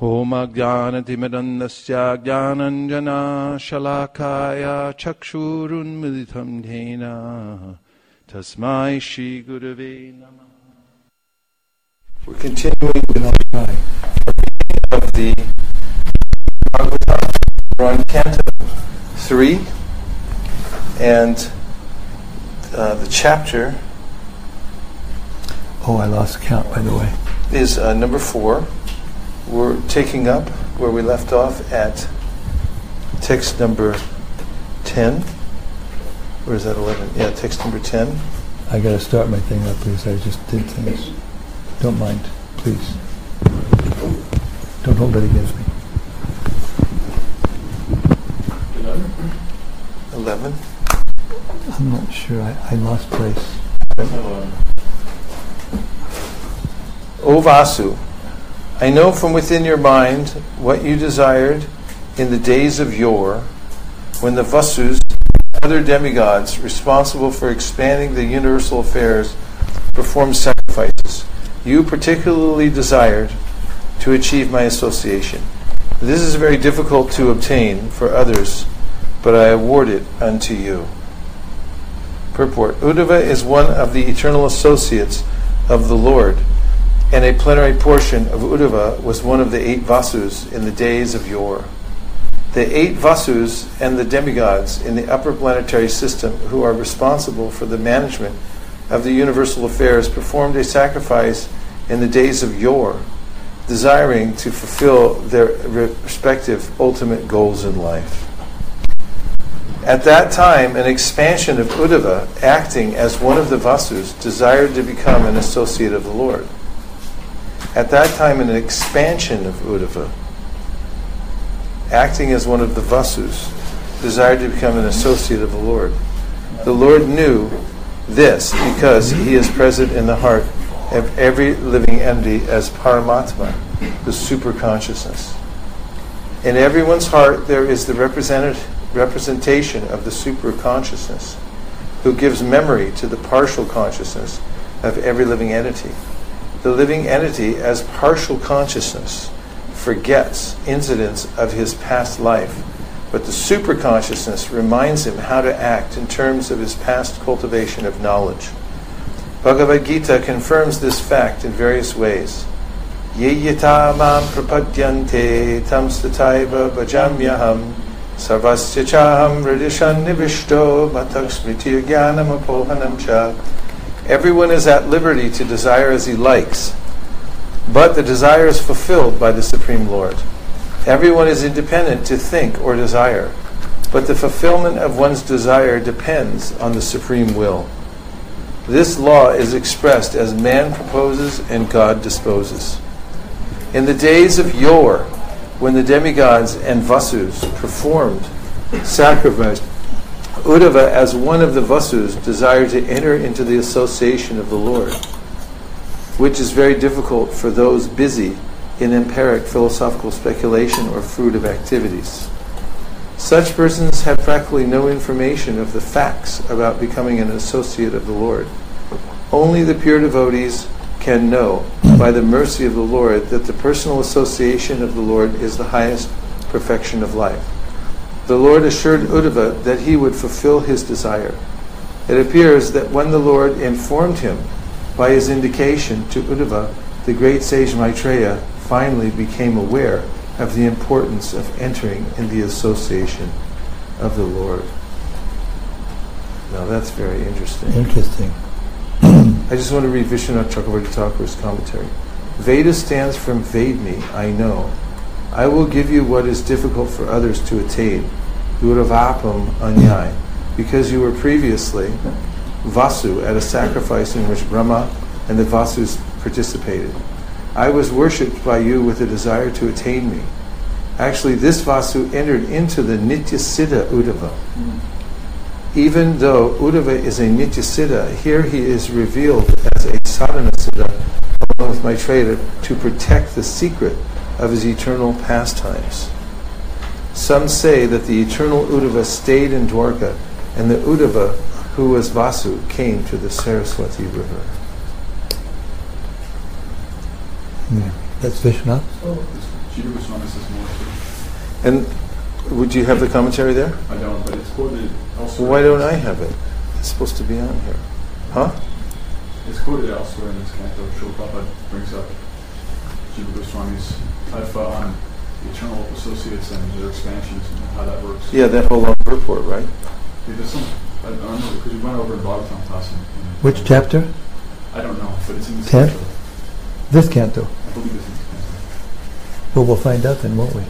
Om Ajnanatimidandasya Jnananjana Shalakaya Chakshurunmilitam Dhena Tasmai Shri Gurave Namah. We're continuing with the of the Bhagavatam. We're on Canto 3, and the chapter. Oh, I lost count, by the way. Is number 4. We're taking up where we left off at text number 10. Or is that 11? Yeah, text number 10. I got to start my thing up because I just did things. Don't mind, please. Don't hold it against me. 11. I'm not sure. I lost place. O Vasu, I know from within your mind what you desired in the days of yore, when the Vasus, other demigods responsible for expanding the universal affairs, performed sacrifices. You particularly desired to achieve my association. This is very difficult to obtain for others, but I award it unto you. Purport. Uddhava is one of the eternal associates of the Lord, and a plenary portion of Uddhava was one of the 8 Vasus in the days of yore. The 8 Vasus and the demigods in the upper planetary system who are responsible for the management of the universal affairs performed a sacrifice in the days of yore, desiring to fulfill their respective ultimate goals in life. At that time, an expansion of Uddhava, acting as one of the Vasus, desired to become an associate of the Lord. At that time, an expansion of Uddhava, acting as one of the Vasus, desired to become an associate of the Lord. The Lord knew this because He is present in the heart of every living entity as Paramatma, the superconsciousness. In everyone's heart there is the representation of the superconsciousness, who gives memory to the partial consciousness of every living entity. The living entity, as partial consciousness, forgets incidents of his past life, but the superconsciousness reminds him how to act in terms of his past cultivation of knowledge. Bhagavad Gita confirms this fact in various ways. Ye yata mam prapadyante tam stataiva bhajamyaham sarvasya chaham hridishan nivishto matak smriti jnanam apohanam cha. Everyone is at liberty to desire as he likes, but the desire is fulfilled by the Supreme Lord. Everyone is independent to think or desire, but the fulfillment of one's desire depends on the Supreme Will. This law is expressed as man proposes and God disposes. In the days of yore, when the demigods and Vasus performed sacrifice, Uddhava, as one of the Vasus, desired to enter into the association of the Lord, which is very difficult for those busy in empiric philosophical speculation or fruitive activities. Such persons have practically no information of the facts about becoming an associate of the Lord. Only the pure devotees can know, by the mercy of the Lord, that the personal association of the Lord is the highest perfection of life. The Lord assured Uddhava that he would fulfill his desire. It appears that when the Lord informed him by his indication to Uddhava, the great sage Maitreya finally became aware of the importance of entering in the association of the Lord. Now that's very interesting. Interesting. I just want to read Vishwanath Chakravarti Thakur's commentary. Veda stands from Vedmi, I know. I will give you what is difficult for others to attain, Duravapam Anyai, because you were previously Vasu at a sacrifice in which Brahma and the Vasus participated. I was worshipped by you with a desire to attain me. Actually, this Vasu entered into the Nitya Siddha Uddhava. Even though Uddhava is a Nitya Siddha, here he is revealed as a Sadhana Siddha, along with Maitreya, to protect the secret of his eternal pastimes. Some say that the eternal Uddhava stayed in Dwarka, and the Uddhava, who was Vasu, came to the Saraswati river. Yeah. That's Vishwanath? Jiva Goswami says more too. And would you have the commentary there? I don't, but it's quoted elsewhere. Why don't I have it? It's supposed to be on here. Huh? It's quoted elsewhere in this canto. Srila Prabhupada brings up Jiva Goswami's tattva on the eternal associates and their expansions and how that works. Yeah, that whole long purport, right? Yeah, there's some, I don't know, because we went over in Bhagavatam class. Which chapter? I don't know, but it's in this 10? canto. This canto. I believe it's in this canto. Well, we'll find out then, won't we?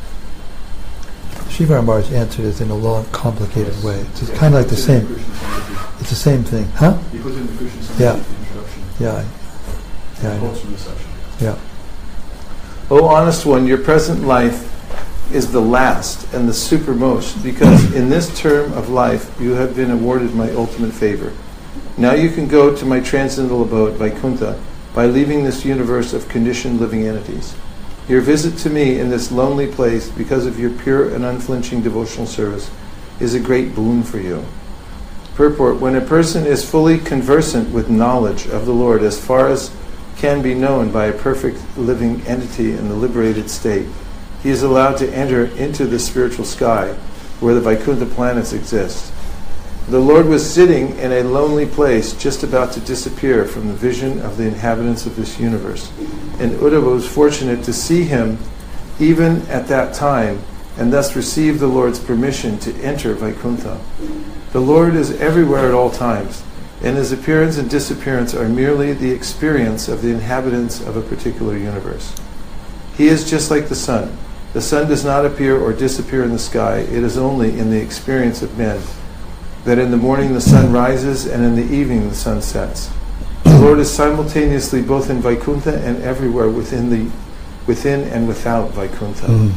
Shiva Maharaj answered it in a long, complicated way. It's kind of like the same. It's the same thing, huh? He puts it in the Krishna Samriti Yeah. introduction. Yeah. Yeah. I know. Quotes from this section. Yeah. O honest one, your present life is the last and the supermost, because in this term of life you have been awarded my ultimate favor. Now you can go to my transcendental abode, Vaikuntha, by leaving this universe of conditioned living entities. Your visit to me in this lonely place, because of your pure and unflinching devotional service, is a great boon for you. Purport: when a person is fully conversant with knowledge of the Lord as far as can be known by a perfect living entity in the liberated state, he is allowed to enter into the spiritual sky where the Vaikuntha planets exist. The Lord was sitting in a lonely place just about to disappear from the vision of the inhabitants of this universe, and Uddhava was fortunate to see him even at that time and thus receive the Lord's permission to enter Vaikuntha. The Lord is everywhere at all times, and his appearance and disappearance are merely the experience of the inhabitants of a particular universe. He is just like the sun. The sun does not appear or disappear in the sky. It is only in the experience of men that in the morning the sun rises and in the evening the sun sets. The Lord is simultaneously both in Vaikuntha and everywhere within and without Vaikuntha.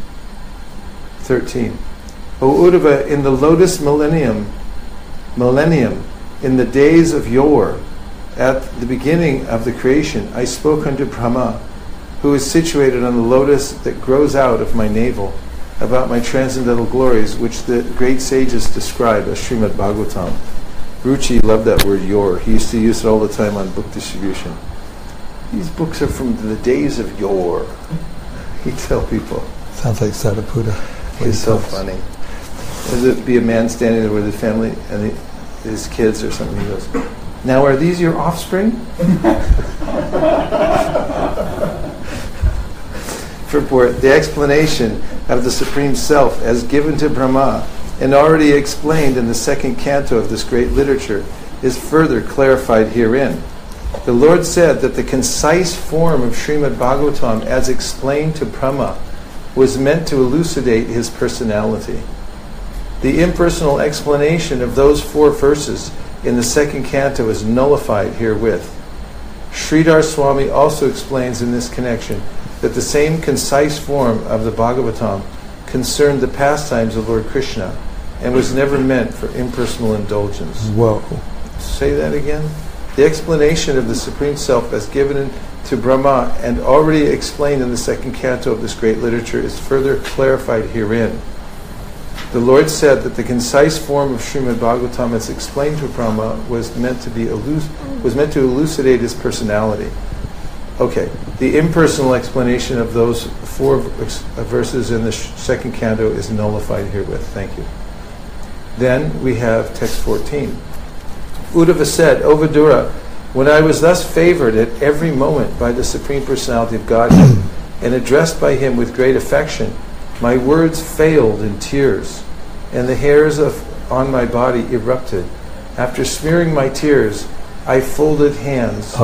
13. O Uddhava, in the lotus millennium, in the days of yore, at the beginning of the creation, I spoke unto Brahma, who is situated on the lotus that grows out of my navel, about my transcendental glories, which the great sages describe as Srimad Bhagavatam. Ruchi loved that word yore. He used to use it all the time on book distribution. These books are from the days of yore. He'd tell people. Sounds like Sariputta. It's so funny. There'd be a man standing there with his family and his kids or something. He goes, now are these your offspring? Purport: the explanation of the Supreme Self as given to Brahma and already explained in the second canto of this great literature is further clarified herein. The Lord said that the concise form of Srimad Bhagavatam as explained to Brahma was meant to elucidate his personality. The impersonal explanation of those 4 verses in the second canto is nullified herewith. Sridhar Swami also explains in this connection that the same concise form of the Bhagavatam concerned the pastimes of Lord Krishna and was never meant for impersonal indulgence. Whoa. Say that again. The explanation of the Supreme Self as given to Brahma and already explained in the second canto of this great literature is further clarified herein. The Lord said that the concise form of Srimad Bhagavatam as explained to Brahma was meant to elucidate his personality. Okay, the impersonal explanation of those 4 verses in the second canto is nullified herewith. Thank you. Then we have text 14. Uddhava said, O Vidura, when I was thus favored at every moment by the Supreme Personality of Godhead and addressed by him with great affection, my words failed in tears, and the hairs on my body erupted. After smearing my tears, I with folded hands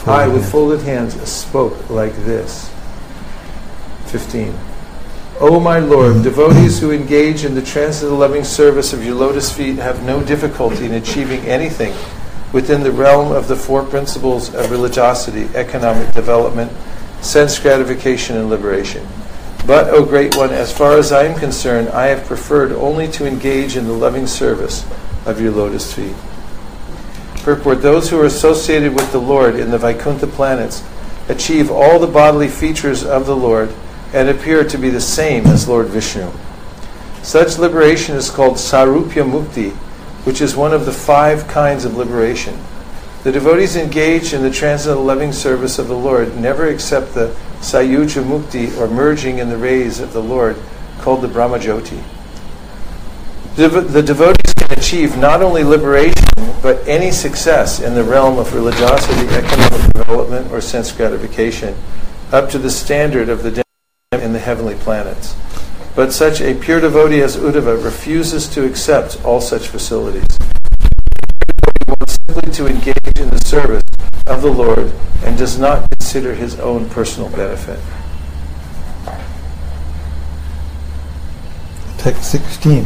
spoke like this. 15. O my Lord, devotees who engage in the transcendental loving service of your lotus feet have no difficulty in achieving anything within the realm of the 4 principles of religiosity, economic development, sense gratification, and liberation. But, O Great One, as far as I am concerned, I have preferred only to engage in the loving service of your lotus feet. Purport: those who are associated with the Lord in the Vaikuntha planets achieve all the bodily features of the Lord and appear to be the same as Lord Vishnu. Such liberation is called Sarupya Mukti, which is one of the 5 kinds of liberation. The devotees engaged in the transcendental loving service of the Lord never accept the Sayuja Mukti, or merging in the rays of the Lord, called the Brahmajyoti. The devotees can achieve not only liberation, but any success in the realm of religiosity, economic development, or sense gratification, up to the standard of the in the heavenly planets. But such a pure devotee as Uddhava refuses to accept all such facilities. He wants simply to engage in the service of the Lord and does not consider his own personal benefit. Text 16.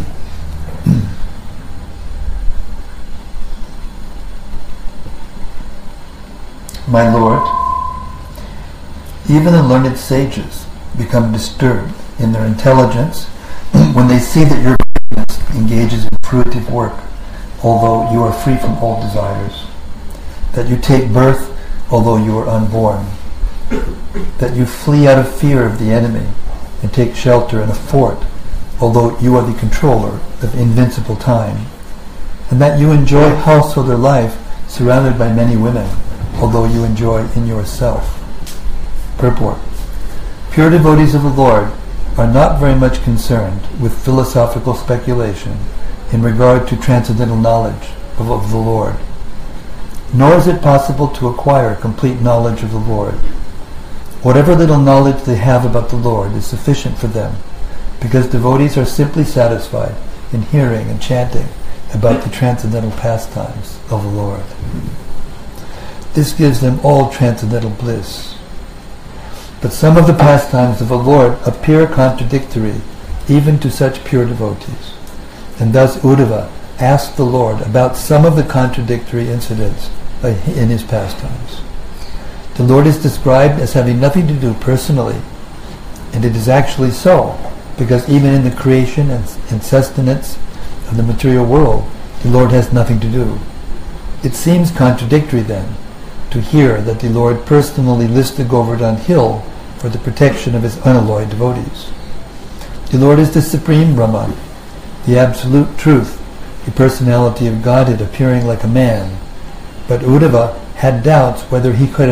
My Lord, even the learned sages become disturbed in their intelligence when they see that your greatness engages in fruitive work, although you are free from all desires, that you take birth, although you are unborn, that you flee out of fear of the enemy and take shelter in a fort, although you are the controller of invincible time, and that you enjoy householder life surrounded by many women, although you enjoy in yourself. Purport. Pure devotees of the Lord are not very much concerned with philosophical speculation in regard to transcendental knowledge of the Lord, nor is it possible to acquire complete knowledge of the Lord. Whatever little knowledge they have about the Lord is sufficient for them, because devotees are simply satisfied in hearing and chanting about the transcendental pastimes of the Lord. This gives them all transcendental bliss. But some of the pastimes of the Lord appear contradictory even to such pure devotees, and thus Uddhava asked the Lord about some of the contradictory incidents in his pastimes. The Lord is described as having nothing to do personally, and it is actually so, because even in the creation and sustenance of the material world, the Lord has nothing to do. It seems contradictory then to hear that the Lord personally lifts the Govardhan hill for the protection of his unalloyed devotees. The Lord is the Supreme Brahman, the Absolute Truth, the personality of Godhead appearing like a man. But Uddhava had doubts whether he could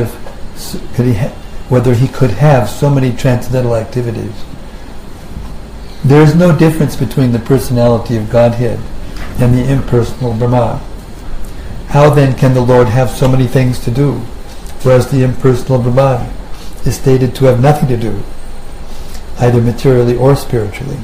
have so many transcendental activities. There is no difference between the personality of Godhead and the impersonal Brahman. How then can the Lord have so many things to do, whereas the impersonal Brahman is stated to have nothing to do, either materially or spiritually?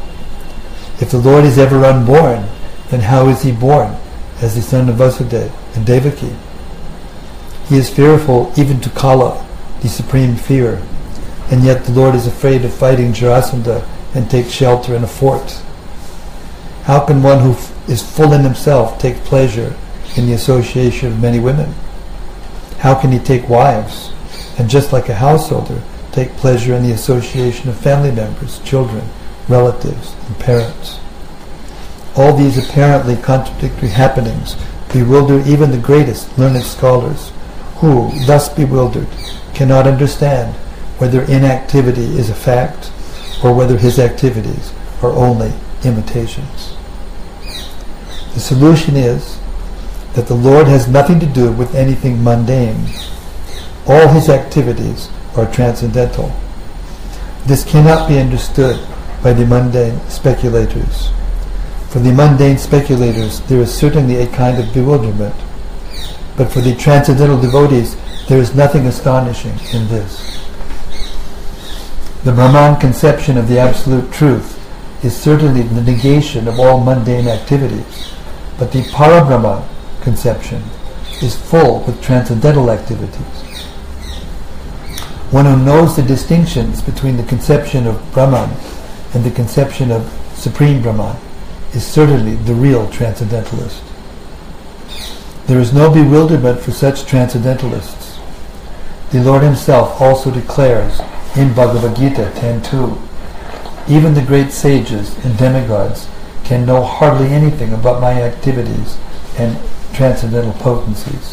If the Lord is ever unborn, then how is he born as the son of Vasudeva and Devaki? He is fearful even to Kala, the supreme fear, and yet the Lord is afraid of fighting Jarasandha and takes shelter in a fort. How can one who is full in himself take pleasure in the association of many women? How can he take wives, and just like a householder, take pleasure in the association of family members, children, relatives, and parents? All these apparently contradictory happenings bewilder even the greatest learned scholars, who, thus bewildered, cannot understand whether inactivity is a fact or whether his activities are only imitations. The solution is that the Lord has nothing to do with anything mundane. All his activities are transcendental. This cannot be understood by the mundane speculators. For the mundane speculators, there is certainly a kind of bewilderment. But for the transcendental devotees, there is nothing astonishing in this. The Brahman conception of the Absolute Truth is certainly the negation of all mundane activities, but the Parabrahman conception is full with transcendental activities. One who knows the distinctions between the conception of Brahman and the conception of Supreme Brahman is certainly the real transcendentalist. There is no bewilderment for such transcendentalists. The Lord himself also declares in Bhagavad Gita 10.2, even the great sages and demigods can know hardly anything about my activities and transcendental potencies.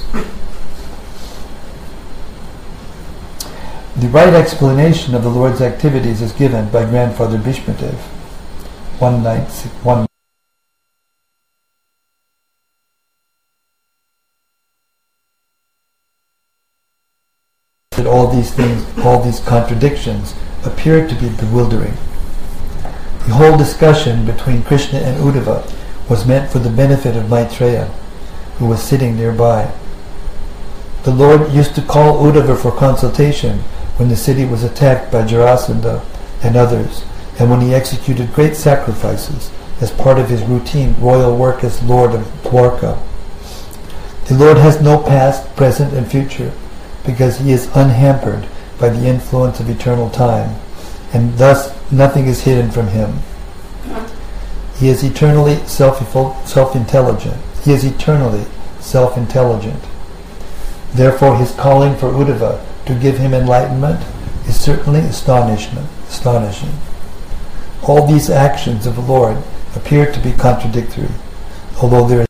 The right explanation of the Lord's activities is given by Grandfather Bhishmadev. all these things, all these contradictions, appeared to be bewildering. The whole discussion between Krishna and Uddhava was meant for the benefit of Maitreya, who was sitting nearby. The Lord used to call Uddhava for consultation when the city was attacked by Jarasandha and others, and when he executed great sacrifices as part of his routine royal work as Lord of Dwarka. The Lord has no past, present, and future, because he is unhampered by the influence of eternal time, and thus nothing is hidden from him. He is eternally self-intelligent. He is eternally self-intelligent. Therefore, his calling for Uddhava to give him enlightenment is certainly astonishing. All these actions of the Lord appear to be contradictory, although there is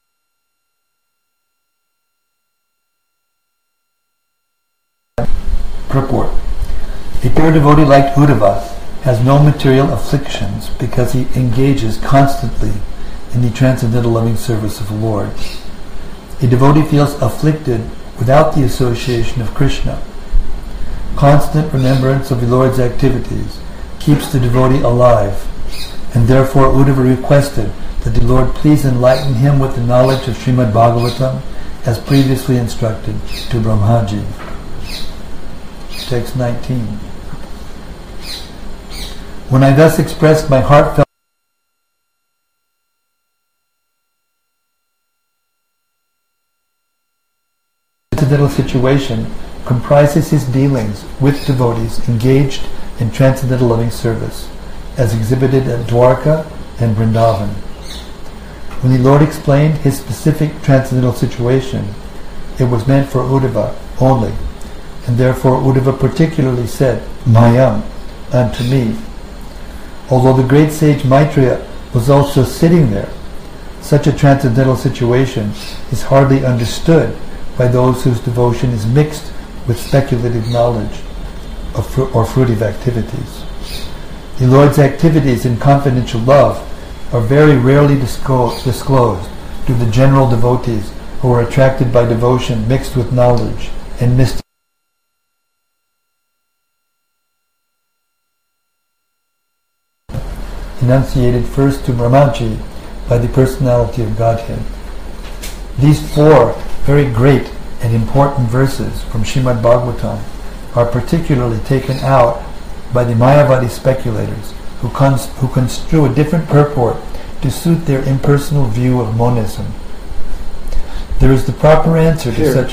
purport. A pure devotee like Uddhava has no material afflictions because he engages constantly in the transcendental loving service of the Lord. A devotee feels afflicted without the association of Krishna. Constant remembrance of the Lord's activities keeps the devotee alive, and therefore Uddhava requested that the Lord please enlighten him with the knowledge of Srimad Bhagavatam as previously instructed to Brahmaji. Text 19. When I thus expressed my heartfelt transcendental situation comprises his dealings with devotees engaged in transcendental loving service, as exhibited at Dwarka and Vrindavan. When the Lord explained his specific transcendental situation, it was meant for Uddhava only, and therefore Uddhava particularly said, Mayam, unto me. Although the great sage Maitreya was also sitting there, such a transcendental situation is hardly understood by those whose devotion is mixed with speculative knowledge or fruitive activities. The Lord's activities in confidential love are very rarely disclosed to the general devotees who are attracted by devotion mixed with knowledge and mysticism. Enunciated first to Brahmaji by the personality of Godhead. These 4 very great and important verses from Srimad Bhagavatam are particularly taken out by the Mayavadi speculators who construe a different purport to suit their impersonal view of monism. Here is the proper answer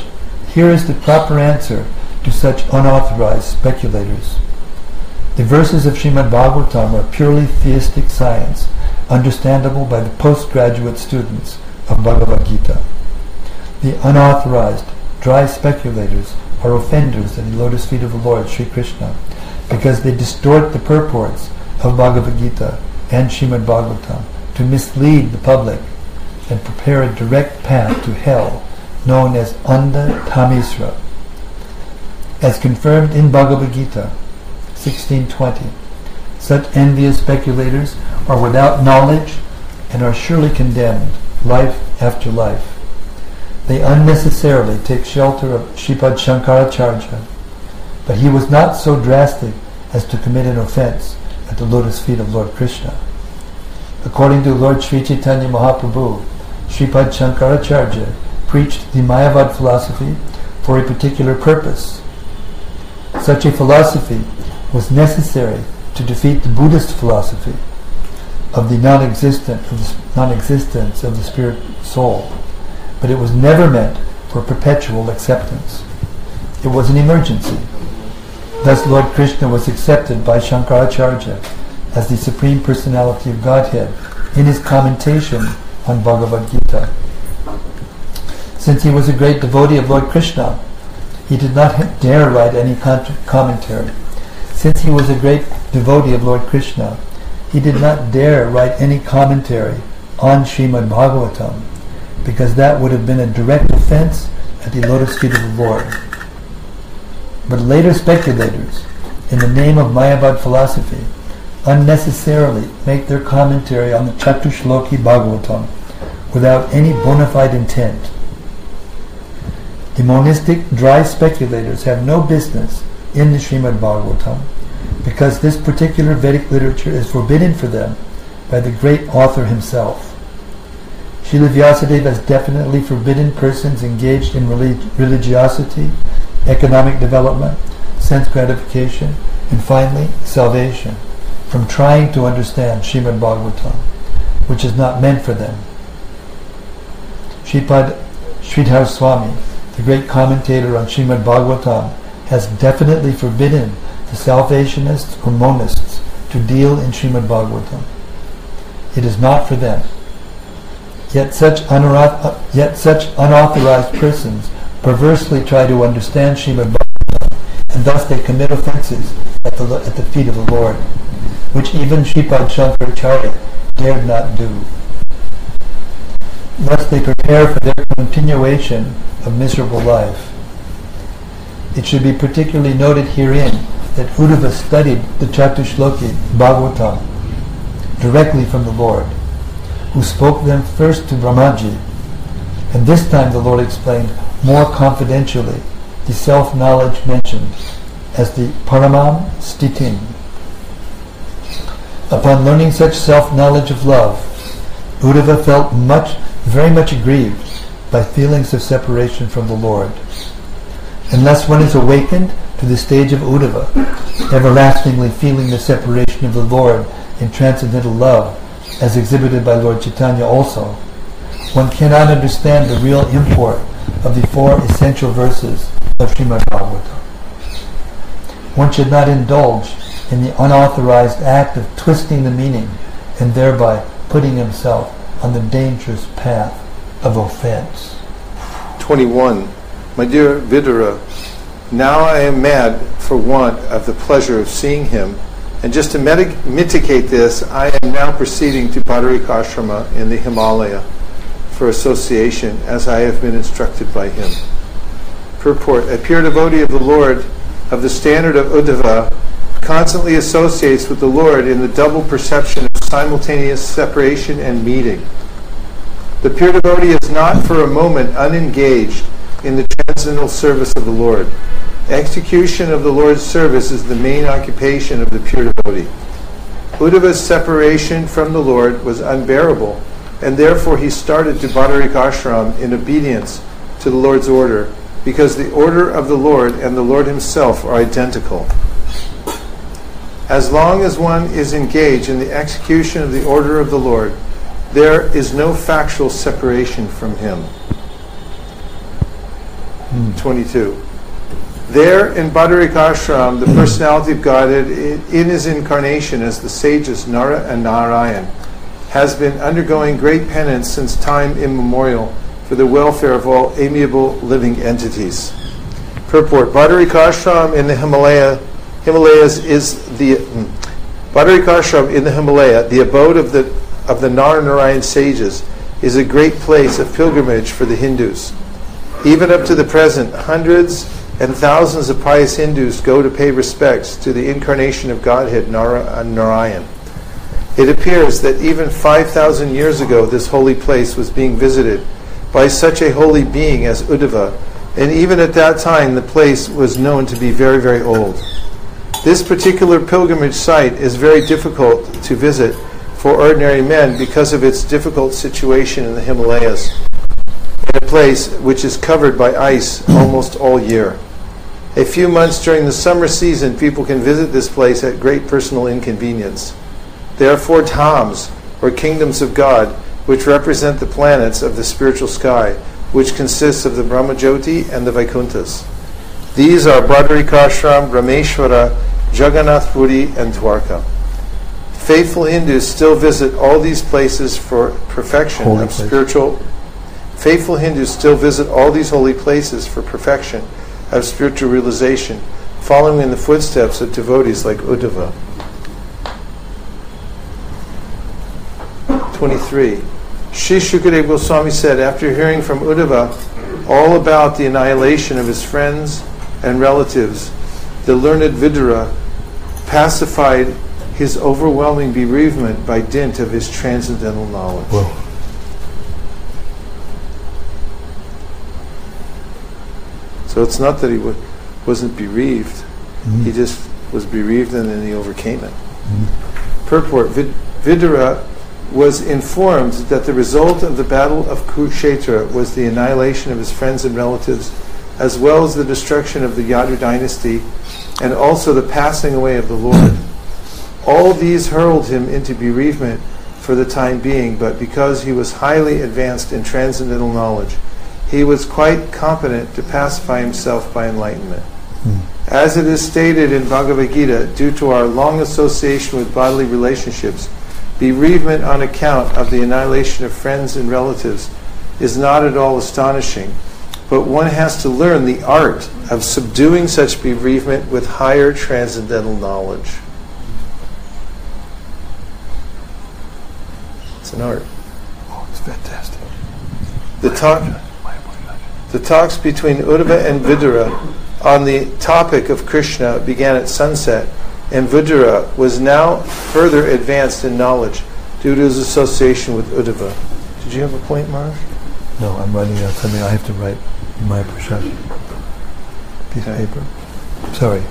to such unauthorized speculators. The verses of Srimad Bhagavatam are purely theistic science, understandable by the postgraduate students of Bhagavad Gita. The unauthorized, dry speculators are offenders at the lotus feet of the Lord, Sri Krishna, because they distort the purports of Bhagavad Gita and Srimad Bhagavatam to mislead the public and prepare a direct path to hell, known as Andha Tamisra. As confirmed in Bhagavad Gita 16:20, such envious speculators are without knowledge and are surely condemned life after life. They unnecessarily take shelter of Shripad Shankaracharya, but he was not so drastic as to commit an offense at the lotus feet of Lord Krishna. According to Lord Sri Chaitanya Mahaprabhu, Shripad Shankaracharya preached the Mayavad philosophy for a particular purpose. Such a philosophy was necessary to defeat the Buddhist philosophy of the non-existence of the spirit soul, but it was never meant for perpetual acceptance. It was an emergency. Thus Lord Krishna was accepted by Shankaracharya as the Supreme Personality of Godhead in his commentation on Bhagavad Gita. Since he was a great devotee of Lord Krishna, he did not dare write any commentary. Since he was a great devotee of Lord Krishna, he did not dare write any commentary on Srimad Bhagavatam, because that would have been a direct offense at the lotus feet of the Lord. But later speculators, in the name of Mayavad philosophy, unnecessarily make their commentary on the Chatushloki Bhagavatam without any bona fide intent. The monistic, dry speculators have no business in the Srimad Bhagavatam because this particular Vedic literature is forbidden for them by the great author himself. Srila Vyasadeva has definitely forbidden persons engaged in religiosity, economic development, sense gratification, and finally salvation from trying to understand Srimad Bhagavatam, which is not meant for them. Sridhar Swami, the great commentator on Srimad Bhagavatam, has definitely forbidden the Salvationists or monists to deal in Srimad Bhagavatam. It is not for them. Yet such unauthorized persons perversely try to understand Srimad Bhagavatam, and thus they commit offenses at the feet of the Lord, which even Sripad Shankaracharya dared not do. Thus they prepare for their continuation of miserable life. It should be particularly noted herein that Uddhava studied the Chatushloki Bhagavatam directly from the Lord, who spoke them first to Brahmaji, and this time the Lord explained more confidentially the self-knowledge mentioned as the Paramam Stitim. Upon learning such self-knowledge of love, Uddhava felt very much aggrieved by feelings of separation from the Lord. Unless one is awakened to the stage of Uddhava, everlastingly feeling the separation of the Lord in transcendental love, as exhibited by Lord Chaitanya also, one cannot understand the real import of the 4 essential verses of Srimad Bhagavatam. One should not indulge in the unauthorized act of twisting the meaning and thereby putting himself on the dangerous path of offense. 21. My dear Vidura, now I am mad for want of the pleasure of seeing him, and just to mitigate this, I am now proceeding to Badarikashrama in the Himalaya for association, as I have been instructed by him. Purport: a pure devotee of the Lord, of the standard of Uddhava, constantly associates with the Lord in the double perception of simultaneous separation and meeting. The pure devotee is not for a moment unengaged in the transcendental service of the Lord. Execution of the Lord's service is the main occupation of the pure devotee. Uddhava's separation from the Lord was unbearable, and therefore he started to Badarikashram in obedience to the Lord's order, because the order of the Lord and the Lord himself are identical. As long as one is engaged in the execution of the order of the Lord, there is no factual separation from him. 22. There in Badarikashram, the personality of Godhead, in his incarnation as the sages Nara and Narayan, has been undergoing great penance since time immemorial for the welfare of all amiable living entities. Purport: Badarikashram in the Himalayas is the Badarikashram in the Himalaya, the abode of the Nara Narayan sages, is a great place of pilgrimage for the Hindus. Even up to the present, hundreds and thousands of pious Hindus go to pay respects to the incarnation of Godhead, Nara and Narayan. It appears that even 5,000 years ago this holy place was being visited by such a holy being as Uddhava, and even at that time the place was known to be very, very old. This particular pilgrimage site is very difficult to visit for ordinary men because of its difficult situation in the Himalayas, in a place which is covered by ice almost all year. A few months during the summer season, people can visit this place at great personal inconvenience. There are 4 dhams, or kingdoms of God, which represent the planets of the spiritual sky, which consists of the Brahmajyoti and the Vaikunthas. These are Badarikashram, Rameshwara, Jagannath Puri, and Dwarka. Faithful Hindus still visit all these places for perfection Holy of place. spiritual. Faithful Hindus still visit all these holy places for perfection of spiritual realization, following in the footsteps of devotees like Uddhava. 23. Sri Shukadeva Goswami said, after hearing from Uddhava all about the annihilation of his friends and relatives, the learned Vidura pacified his overwhelming bereavement by dint of his transcendental knowledge. Whoa. So it's not that he wasn't bereaved. Mm-hmm. He just was bereaved and then he overcame it. Mm-hmm. Purport. Vidura was informed that the result of the battle of Kurukshetra was the annihilation of his friends and relatives, as well as the destruction of the Yadu dynasty, and also the passing away of the Lord. All these hurled him into bereavement for the time being, but because he was highly advanced in transcendental knowledge, he was quite competent to pacify himself by enlightenment. As it is stated in Bhagavad Gita, due to our long association with bodily relationships, bereavement on account of the annihilation of friends and relatives is not at all astonishing, but one has to learn the art of subduing such bereavement with higher transcendental knowledge. It's an art. Oh, it's fantastic. The talks between Uddhava and Vidura on the topic of Krishna began at sunset, and Vidura was now further advanced in knowledge due to his association with Uddhava. Did you have a point, Marv? No, I'm writing out something I have to write in my prashad. Piece of paper. Sorry.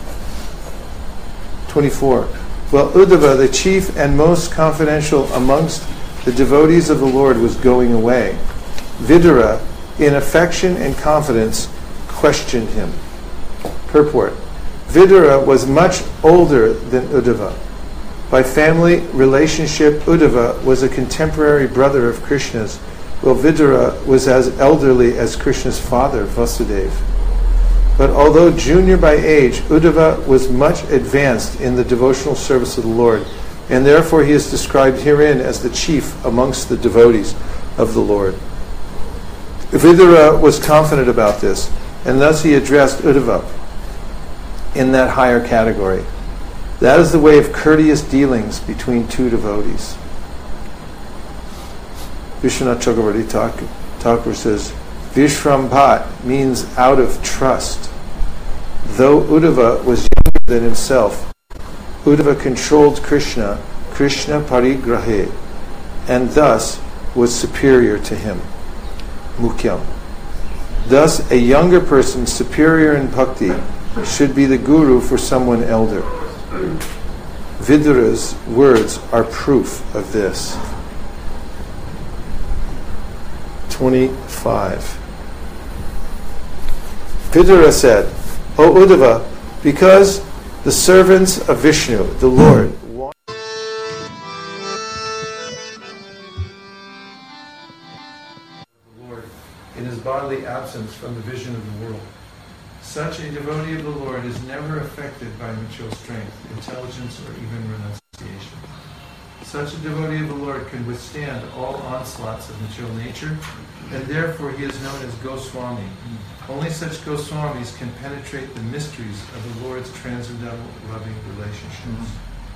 24. Well, Uddhava, the chief and most confidential amongst the devotees of the Lord, was going away. Vidura, in affection and confidence, questioned him. Purport. Vidura was much older than Uddhava. By family relationship, Uddhava was a contemporary brother of Krishna's, while Vidura was as elderly as Krishna's father, Vasudeva. But although junior by age, Uddhava was much advanced in the devotional service of the Lord, and therefore he is described herein as the chief amongst the devotees of the Lord. Vidura was confident about this, and thus he addressed Uddhava in that higher category. That is the way of courteous dealings between two devotees. Vishwanath Chakravarti Thakur says, Vishrampat means out of trust. Though Uddhava was younger than himself, Uddhava controlled Krishna parigrahe, and thus was superior to him. Mukyam. Thus, a younger person superior in bhakti should be the guru for someone elder. Vidura's words are proof of this. 25. Vidura said, O Uddhava, because the servants of Vishnu, the Lord, want the Lord in his bodily absence from the vision of the world. Such a devotee of the Lord is never affected by material strength, intelligence, or even renunciation. Such a devotee of the Lord can withstand all onslaughts of material nature, and therefore he is known as Goswami. Only such Goswamis can penetrate the mysteries of the Lord's transcendental loving relationships.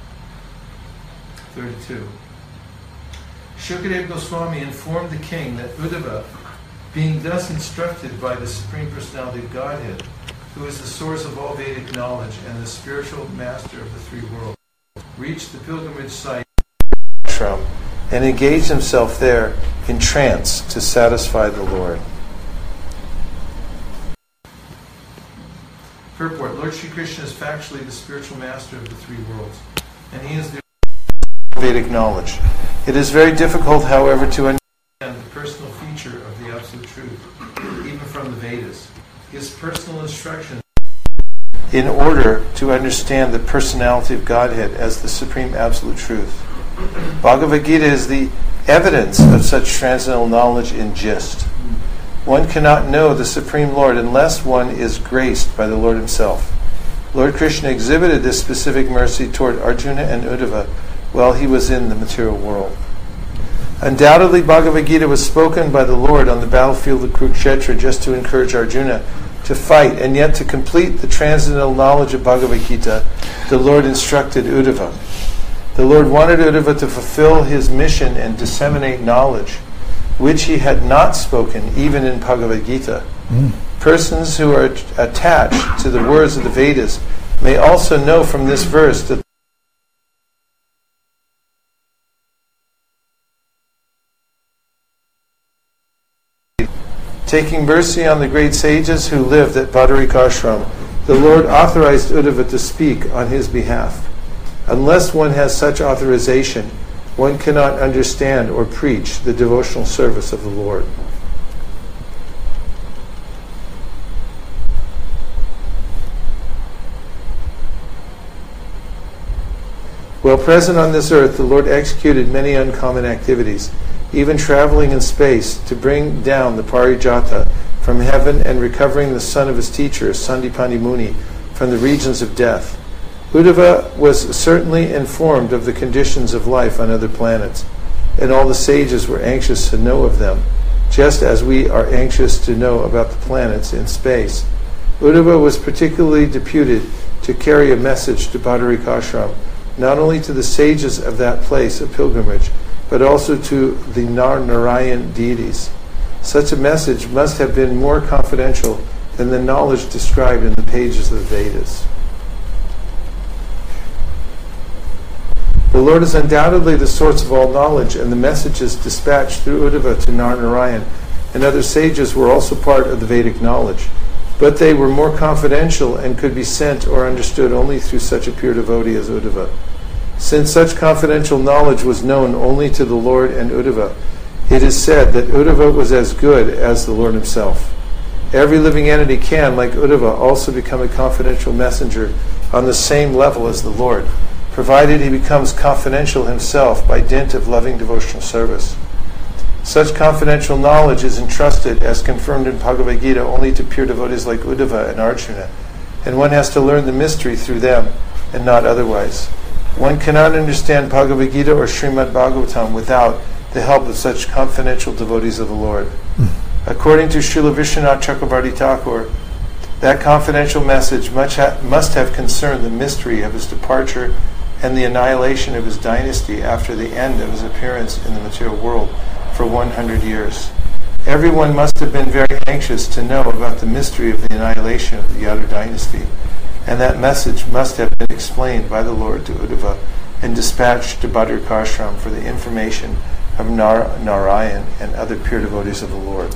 32. Shukadeva Goswami informed the king that Uddhava, being thus instructed by the Supreme Personality of Godhead, who is the source of all Vedic knowledge and the spiritual master of the three worlds, reached the pilgrimage site and engaged himself there in trance to satisfy the Lord. Purport. Lord Shri Krishna is factually the spiritual master of the three worlds, and he is the Vedic knowledge. It is very difficult, however, to understand the personal feature of the Absolute Truth, even from the Vedas. His personal instructions in order to understand the personality of Godhead as the Supreme Absolute Truth. Bhagavad Gita is the evidence of such transcendental knowledge in gist. One cannot know the Supreme Lord unless one is graced by the Lord himself. Lord Krishna exhibited this specific mercy toward Arjuna and Uddhava while he was in the material world. Undoubtedly, Bhagavad Gita was spoken by the Lord on the battlefield of Kurukshetra just to encourage Arjuna to fight, and yet to complete the transcendental knowledge of Bhagavad Gita, the Lord instructed Uddhava. The Lord wanted Uddhava to fulfill his mission and disseminate knowledge, which he had not spoken even in Bhagavad Gita. Persons who are attached to the words of the Vedas may also know from this verse that Taking mercy on the great sages who lived at Badarikashram, the Lord authorized Uddhava to speak on his behalf. Unless one has such authorization, one cannot understand or preach the devotional service of the Lord. While present on this earth, the Lord executed many uncommon activities, even traveling in space to bring down the Parijata from heaven and recovering the son of his teacher, Sandipani Muni, from the regions of death. Uddhava was certainly informed of the conditions of life on other planets, and all the sages were anxious to know of them, just as we are anxious to know about the planets in space. Uddhava was particularly deputed to carry a message to Badarikashram, not only to the sages of that place of pilgrimage, but also to the Narayan deities. Such a message must have been more confidential than the knowledge described in the pages of the Vedas. The Lord is undoubtedly the source of all knowledge, and the messages dispatched through Uddhava to Narayan and other sages were also part of the Vedic knowledge. But they were more confidential and could be sent or understood only through such a pure devotee as Uddhava. Since such confidential knowledge was known only to the Lord and Uddhava, it is said that Uddhava was as good as the Lord himself. Every living entity can, like Uddhava, also become a confidential messenger on the same level as the Lord, provided he becomes confidential himself by dint of loving devotional service. Such confidential knowledge is entrusted, as confirmed in Bhagavad Gita, only to pure devotees like Uddhava and Arjuna, and one has to learn the mystery through them and not otherwise. One cannot understand Bhagavad Gita or Srimad Bhagavatam without the help of such confidential devotees of the Lord. According to Srila Vishwanath Chakravarti Thakur, that confidential message must have concerned the mystery of his departure and the annihilation of his dynasty after the end of his appearance in the material world for 100 years. Everyone must have been very anxious to know about the mystery of the annihilation of the Yadu dynasty, and that message must have been explained by the Lord to Uddhava and dispatched to Badarikashram for the information of Narayan and other pure devotees of the Lord.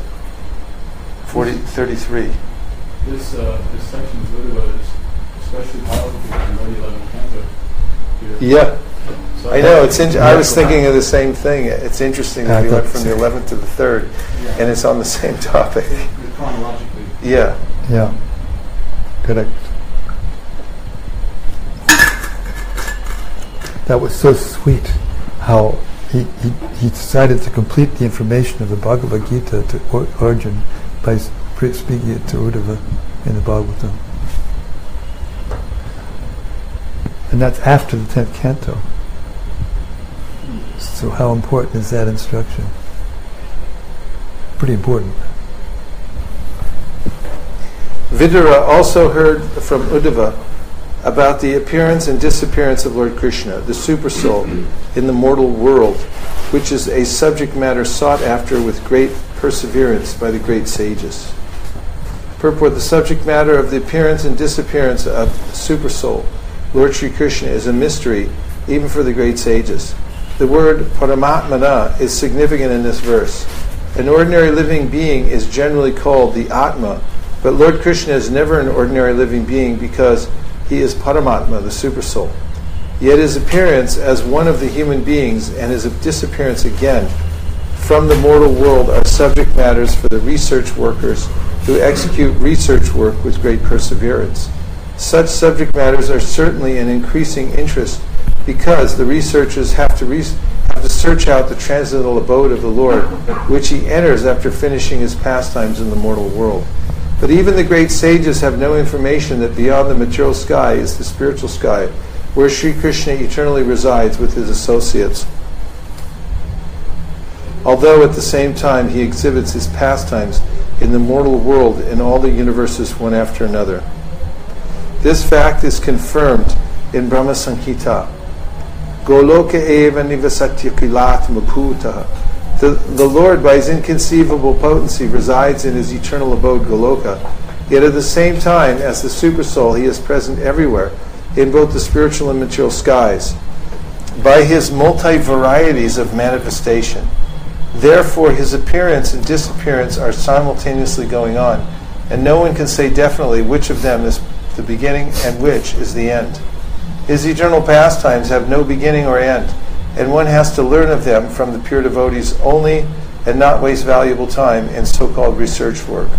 33. This section of Uddhava is especially powerful because you know the 11th canto. Yeah. So I know. I was thinking of the same thing. It's interesting that we went from the 11th to the 3rd, and it's on the same topic. Chronologically. Yeah. Yeah. Correct. That was so sweet how he decided to complete the information of the Bhagavad Gita to Arjuna by speaking it to Uddhava in the Bhagavatam. And that's after the 10th canto. So how important is that instruction? Pretty important. Vidura also heard from Uddhava about the appearance and disappearance of Lord Krishna, the Supersoul, in the mortal world, which is a subject matter sought after with great perseverance by the great sages. Purport: the subject matter of the appearance and disappearance of Supersoul, Lord Sri Krishna, is a mystery even for the great sages. The word Paramatmana is significant in this verse. An ordinary living being is generally called the Atma, but Lord Krishna is never an ordinary living being because he is Paramatma, the Supersoul. Yet his appearance as one of the human beings and his disappearance again from the mortal world are subject matters for the research workers who execute research work with great perseverance. Such subject matters are certainly an increasing interest because the researchers have to search out the transcendental abode of the Lord, which he enters after finishing his pastimes in the mortal world. But even the great sages have no information that beyond the material sky is the spiritual sky, where Sri Krishna eternally resides with his associates, although at the same time he exhibits his pastimes in the mortal world in all the universes one after another. This fact is confirmed in Brahma Samhita. Goloka eva nivasatya kilatma bhutaha. The Lord, by his inconceivable potency, resides in his eternal abode, Goloka. Yet at the same time, as the Supersoul, he is present everywhere, in both the spiritual and material skies, by his multi-varieties of manifestation. Therefore, his appearance and disappearance are simultaneously going on, and no one can say definitely which of them is the beginning and which is the end. His eternal pastimes have no beginning or end, and one has to learn of them from the pure devotees only and not waste valuable time in so-called research work.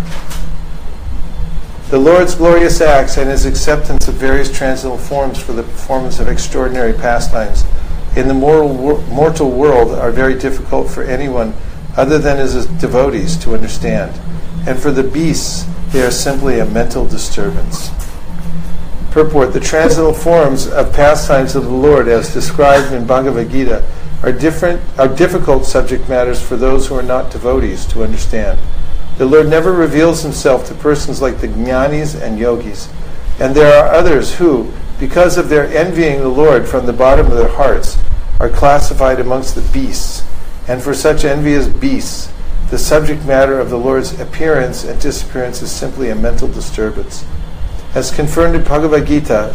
The Lord's glorious acts and his acceptance of various transcendental forms for the performance of extraordinary pastimes in the mortal world are very difficult for anyone other than his devotees to understand. And for the beasts, they are simply a mental disturbance. Purport: the transcendental forms of pastimes of the Lord, as described in Bhagavad Gita, are difficult subject matters for those who are not devotees to understand. The Lord never reveals himself to persons like the jnanis and yogis, and there are others who, because of their envying the Lord from the bottom of their hearts, are classified amongst the beasts. And for such envious beasts, the subject matter of the Lord's appearance and disappearance is simply a mental disturbance. As confirmed in Bhagavad Gita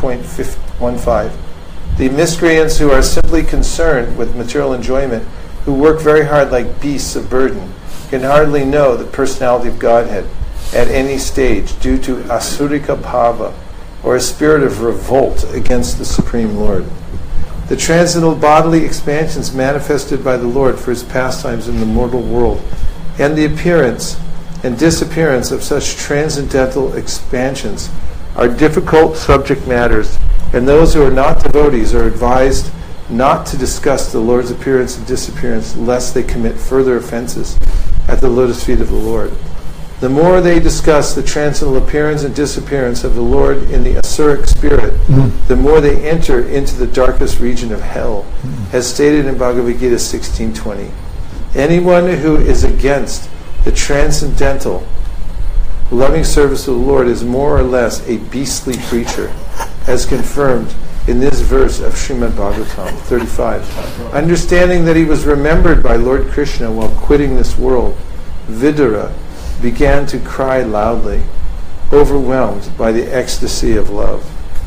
7.15, the miscreants who are simply concerned with material enjoyment, who work very hard like beasts of burden, can hardly know the personality of Godhead at any stage due to asurika bhava, or a spirit of revolt against the Supreme Lord. The transcendental bodily expansions manifested by the Lord for his pastimes in the mortal world, and the appearance and disappearance of such transcendental expansions are difficult subject matters, and those who are not devotees are advised not to discuss the Lord's appearance and disappearance lest they commit further offenses at the lotus feet of the Lord. The more they discuss the transcendental appearance and disappearance of the Lord in the asuric spirit, the more they enter into the darkest region of hell, as stated in Bhagavad Gita 16:20. Anyone who is against the transcendental loving service of the Lord is more or less a beastly creature, as confirmed in this verse of Srimad Bhagavatam 35. Understanding that he was remembered by Lord Krishna while quitting this world, Vidura began to cry loudly, overwhelmed by the ecstasy of love.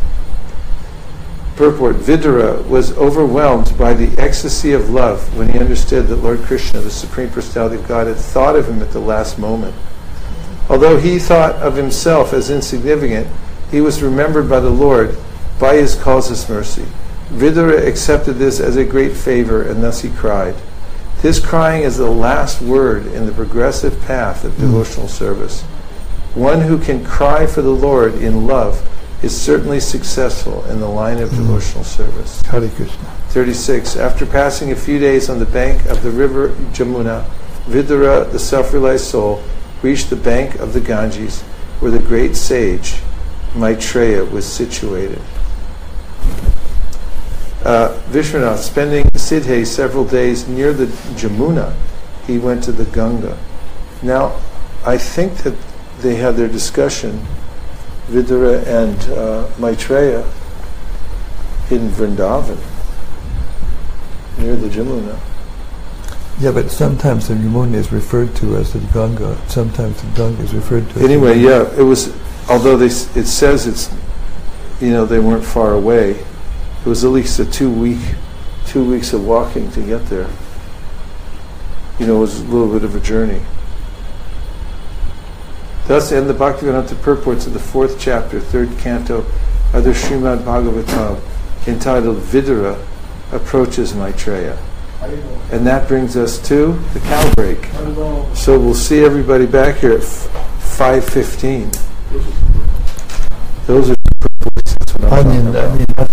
Purport: Vidura was overwhelmed by the ecstasy of love when he understood that Lord Krishna, the Supreme Personality of God, had thought of him at the last moment. Although he thought of himself as insignificant, he was remembered by the Lord by his causeless mercy. Vidura accepted this as a great favor, and thus he cried. This crying is the last word in the progressive path of devotional service. One who can cry for the Lord in love is certainly successful in the line of devotional service. Hare Krishna. 36. After passing a few days on the bank of the river Jamuna, Vidura, the self-realized soul, reached the bank of the Ganges, where the great sage Maitreya was situated. Vishwanath, spending Siddhe several days near the Jamuna, he went to the Ganga. Now, I think that they had their discussion, Vidura and Maitreya, in Vrindavan, near the Jamuna. Yeah, but sometimes the Yamuna is referred to as the Ganga. Sometimes the Ganga is referred to as anyway, yeah, it was, although it says it's, they weren't far away. It was at least a 2 weeks of walking to get there. It was a little bit of a journey. Thus end the Bhaktivedanta purports of the 4th chapter, 3rd canto of the Srimad Bhagavatam, entitled Vidura Approaches Maitreya. And that brings us to the cow break. So we'll see everybody back here at 5:15. Those are the purports. That's what I'm talking about.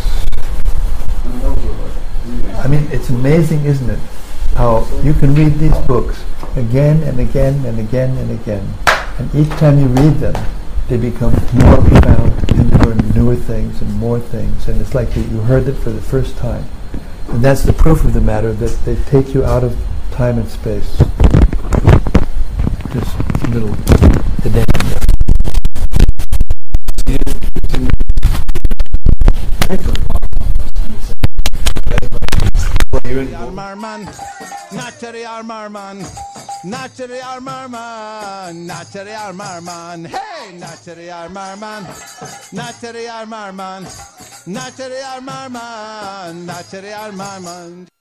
It's amazing, isn't it? How you can read these books again and again and again and again. And each time you read them, they become more profound and you learn newer things and more things. And it's like you heard it for the first time. And that's the proof of the matter, that they take you out of time and space. Just a little addendum. Armarman, Natari Armarman, Natari Armarman, Natari Armarman, hey, Natari Armarman, Natari Armarman, Natari Armarman, Natari Armarman.